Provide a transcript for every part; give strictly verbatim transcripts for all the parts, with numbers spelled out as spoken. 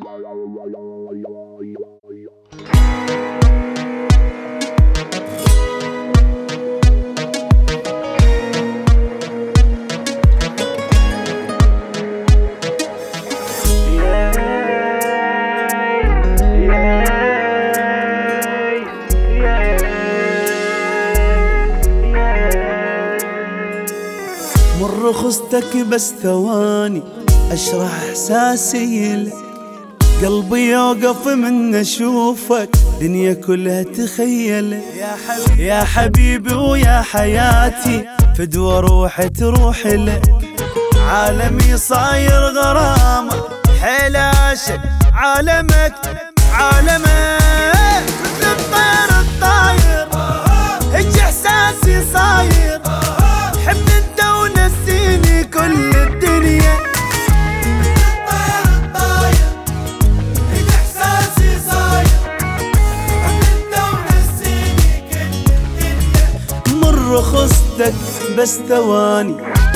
مر خصتك بس ثواني اشرح احساسي لك، قلبي يوقف من اشوفك دنيا كلها تخيل. يا حبيبي يا حبيبي ويا حياتي فدوى روحي تروح لك، عالمي صاير غرامة حيل عاشق عالمك عالمك، مثل الطير الطاير هج احساسي صاير، حبني انت ونسيني كل الدنيا. الطير الطاير هج احساسي صاير، حبني انت ونسيني كل الدنيا. مر خصتك بس ثواني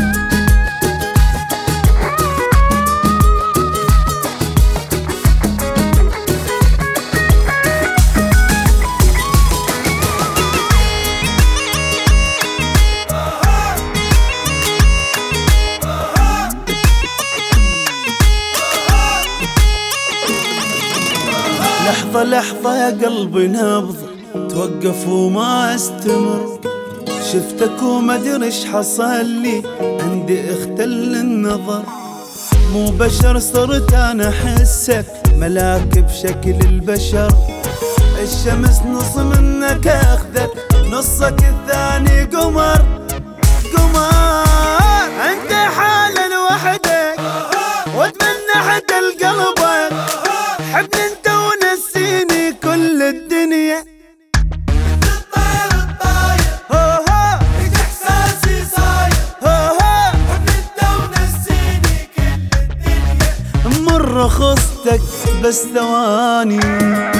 لحظة لحظة يا قلبي نبض توقف وما استمر، شفتك وما ادري ايش حصل لي عندي اختل النظر، مو بشر صرت انا احسك ملاك بشكل البشر، الشمس نص منك اخذك نصك الثاني قمر قمر، انت حالة لوحدك واتمنى حتى لقلبك، حبني انت ونسيني كل الدنيا. الطير الطاير هو هو هج احساسي صاير، هو هو حبني انت ونسيني كل الدنيا. مر خصتك بس ثواني.